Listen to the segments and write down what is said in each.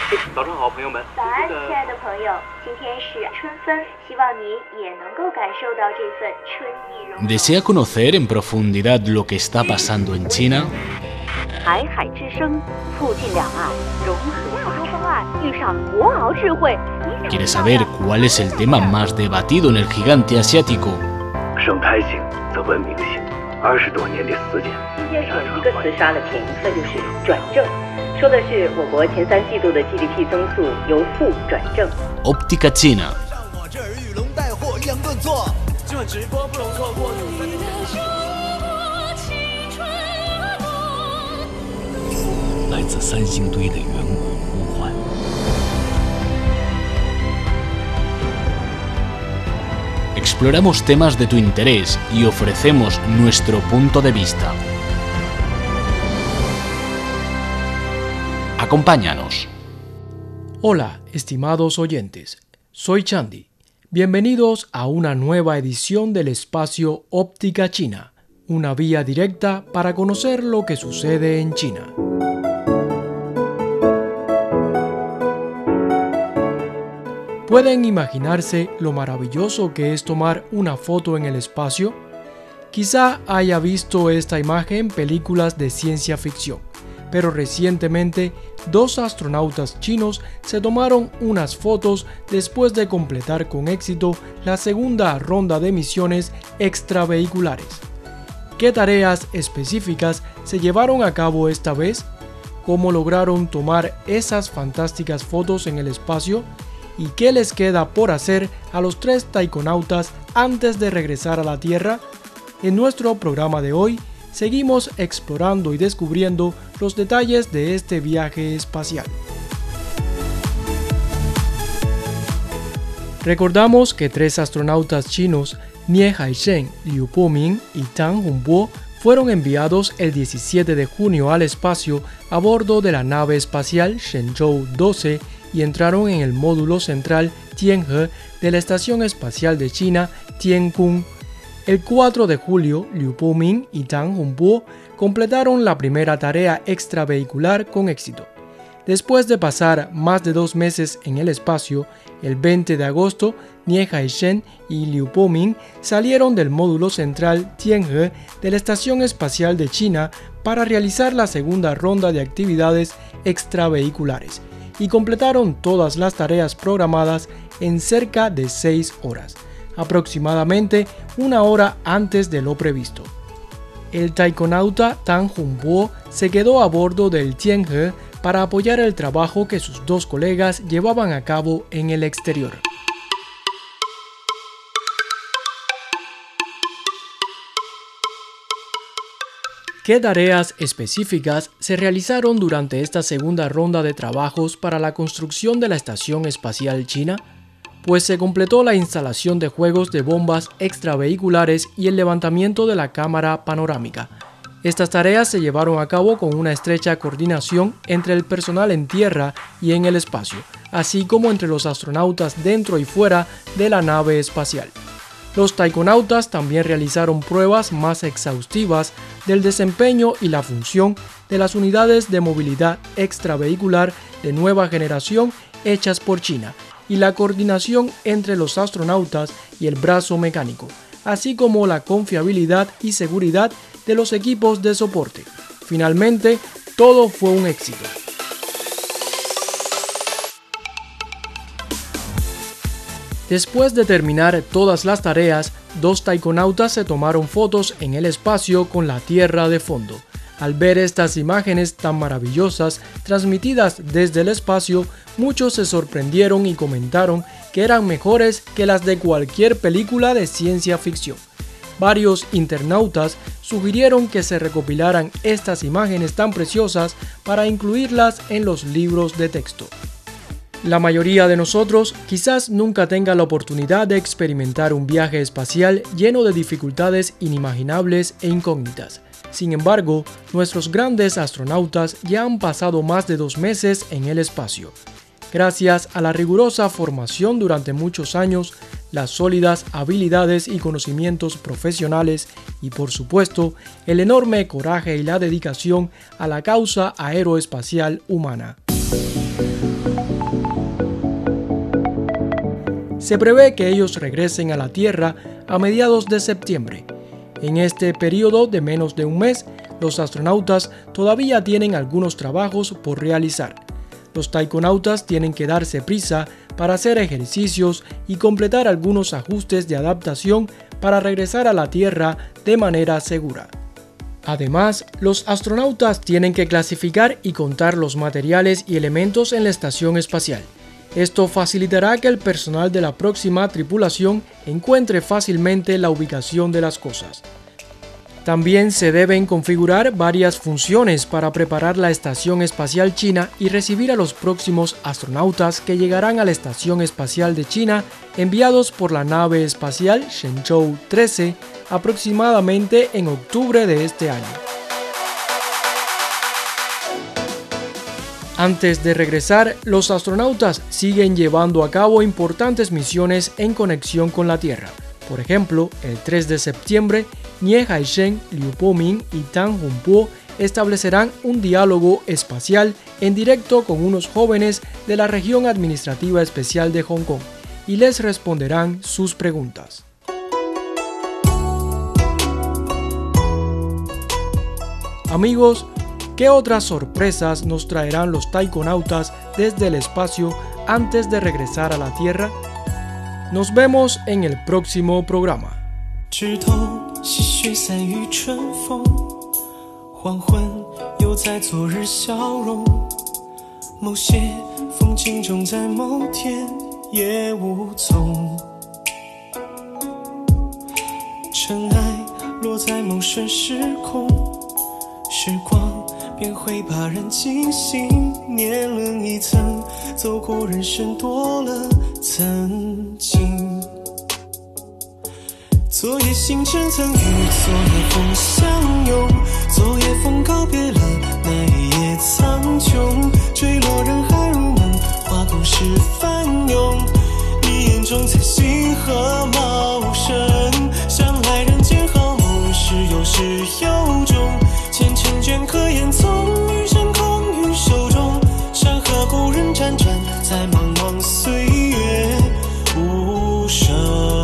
早上好，朋友们。 早安，亲爱的朋友，今天是春分，希望你也能够感受到这份春意融融。 ¿Desea conocer en profundidad lo que está pasando en China? 台海之声，促进两岸融合发展。方案遇上国鳌智慧。 ¿Quieres saber cuál es el tema más debatido en el gigante asiático? 生态性则文明性，20多年的时间。 今天是一个词杀了屏，那就是转正。说的是我国前3季度的 GDP 增速由负转正。 Óptica China. 我这儿玉龙带货一样顿挫，今晚直播不容错过。 来自三星堆的远古呼唤。 Exploramos temas de tu interés y ofrecemos nuestro punto de vista. Acompáñanos. Hola, estimados oyentes. Soy Chandy. Bienvenidos a una nueva edición del espacio Óptica China, una vía directa para conocer lo que sucede en China. ¿Pueden imaginarse lo maravilloso que es tomar una foto en el espacio? Quizá haya visto esta imagen en películas de ciencia ficción, pero recientemente 2 astronautas chinos se tomaron unas fotos después de completar con éxito la segunda ronda de misiones extravehiculares. ¿Qué tareas específicas se llevaron a cabo esta vez? ¿Cómo lograron tomar esas fantásticas fotos en el espacio? ¿Y qué les queda por hacer a los 3 taikonautas antes de regresar a la Tierra? En nuestro programa de hoy, seguimos explorando y descubriendo los detalles de este viaje espacial. Recordamos que 3 astronautas chinos, Nie Haisheng, Liu Poming y Tang Hongbo, fueron enviados el 17 de junio al espacio a bordo de la nave espacial Shenzhou 12 y entraron en el módulo central Tianhe de la Estación Espacial de China Tiangong. El 4 de julio, Liu Poming y Tang Hongbo completaron la primera tarea extravehicular con éxito. Después de pasar más de 2 meses en el espacio, el 20 de agosto, Nie Haisheng y Liu Poming salieron del módulo central Tianhe de la Estación Espacial de China para realizar la segunda ronda de actividades extravehiculares y completaron todas las tareas programadas en cerca de 6 horas, aproximadamente 1 hora antes de lo previsto. El taikonauta Tang Hongbo se quedó a bordo del Tianhe para apoyar el trabajo que sus 2 colegas llevaban a cabo en el exterior. ¿Qué tareas específicas se realizaron durante esta segunda ronda de trabajos para la construcción de la Estación Espacial China? Pues se completó la instalación de juegos de bombas extravehiculares y el levantamiento de la cámara panorámica. Estas tareas se llevaron a cabo con una estrecha coordinación entre el personal en tierra y en el espacio, así como entre los astronautas dentro y fuera de la nave espacial. Los taikonautas también realizaron pruebas más exhaustivas del desempeño y la función de las unidades de movilidad extravehicular de nueva generación hechas por China y la coordinación entre los astronautas y el brazo mecánico, así como la confiabilidad y seguridad de los equipos de soporte. Finalmente, todo fue un éxito. Después de terminar todas las tareas, 2 taikonautas se tomaron fotos en el espacio con la Tierra de fondo. Al ver estas imágenes tan maravillosas transmitidas desde el espacio, muchos se sorprendieron y comentaron que eran mejores que las de cualquier película de ciencia ficción. Varios internautas sugirieron que se recopilaran estas imágenes tan preciosas para incluirlas en los libros de texto. La mayoría de nosotros quizás nunca tenga la oportunidad de experimentar un viaje espacial lleno de dificultades inimaginables e incógnitas. Sin embargo, nuestros grandes astronautas ya han pasado más de 2 meses en el espacio. Gracias a la rigurosa formación durante muchos años, las sólidas habilidades y conocimientos profesionales y, por supuesto, el enorme coraje y la dedicación a la causa aeroespacial humana. Se prevé que ellos regresen a la Tierra a mediados de septiembre. En este periodo de menos de un mes, los astronautas todavía tienen algunos trabajos por realizar. Los taikonautas tienen que darse prisa para hacer ejercicios y completar algunos ajustes de adaptación para regresar a la Tierra de manera segura. Además, los astronautas tienen que clasificar y contar los materiales y elementos en la estación espacial. Esto facilitará que el personal de la próxima tripulación encuentre fácilmente la ubicación de las cosas. También se deben configurar varias funciones para preparar la Estación Espacial China y recibir a los próximos astronautas que llegarán a la Estación Espacial de China enviados por la nave espacial Shenzhou 13 aproximadamente en octubre de este año. Antes de regresar, los astronautas siguen llevando a cabo importantes misiones en conexión con la Tierra. Por ejemplo, el 3 de septiembre, Nie Haisheng, Liu Poming y Tang Hongbo establecerán un diálogo espacial en directo con unos jóvenes de la región administrativa especial de Hong Kong y les responderán sus preguntas. Amigos, ¿qué otras sorpresas nos traerán los taikonautas desde el espacio antes de regresar a la Tierra? Nos vemos en el próximo programa. 枝头细雪散于春风，黄昏又在昨日消融。某些风景终在某天也无踪。尘埃落在某瞬时空，时光便会把人惊醒，年轮一层，走过人生多了曾经。昨夜星辰曾与昨夜风相拥，昨夜风告别了那一夜苍穹，坠落人海如梦，划过时翻涌，你眼中才星河茂盛，想来人间好梦，时有始有终，前尘镌刻烟囱，余生空于手中，山河故人辗转在茫茫岁月无声。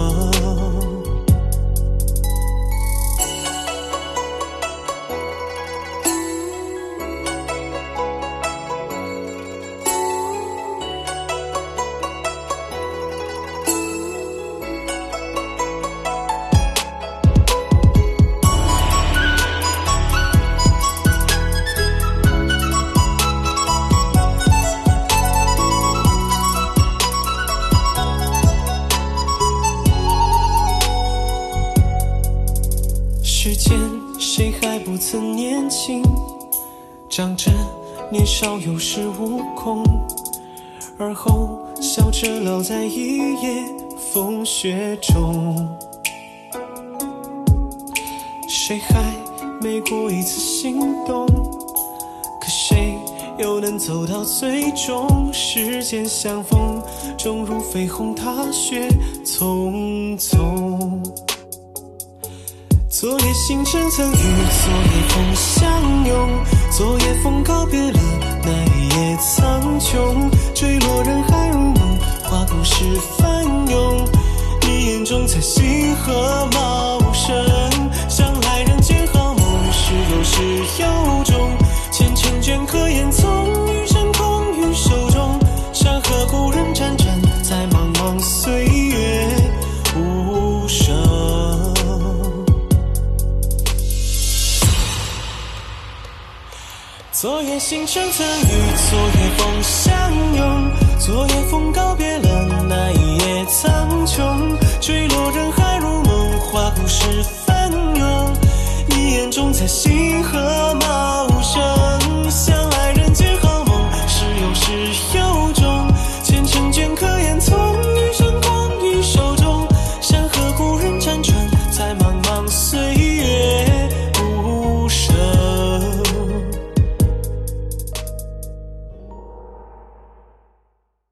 世间谁还不曾年轻，长着年少有恃无恐，而后笑着老在一夜风雪中。谁还没过一次心动，可谁又能走到最终？世间相逢，终如飞鸿踏雪匆匆。昨夜星辰曾与昨夜风相拥，昨夜风告别了那一夜苍穹，坠落人海如梦，划过时翻涌，你眼中才星河茂盛，想来人间好梦，时有始有终，前尘镌刻烟囱，余生空于手中，山河故人辗转在茫茫岁月无声。昨夜星辰曾与昨夜风相拥，昨夜风告别了那一夜苍穹，坠落人海如梦，划过时翻涌，你眼中才星